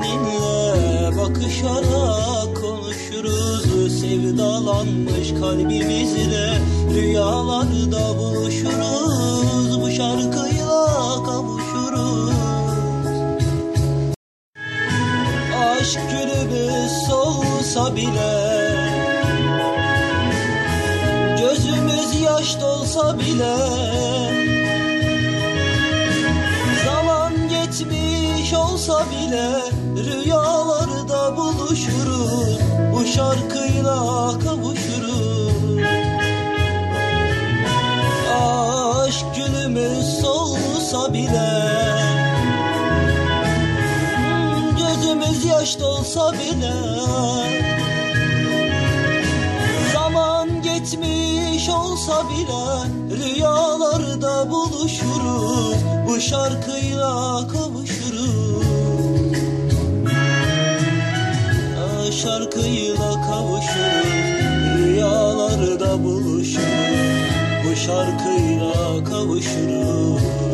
seninle bakışarak konuşuruz. Sevdalanmış kalbimizle rüyalarda buluşuruz. Bu şarkıyla kavuşuruz. Aşk gülümüz solsa bile, gözümüz yaş dolsa bile, zaman geçmiş olsa bile rüyalarda buluşuruz. Bu şarkıyla kavuşuruz. Aşk gülümüz solsa bile, gözümüz yaş dolsa bile, zaman geçmiş olsa bile rüyalarda buluşuruz. Bu şarkıyla kavuşuruz. Şarkıyla kavuşuruz. Rüyalarda buluşuruz. Bu şarkıyla kavuşuruz.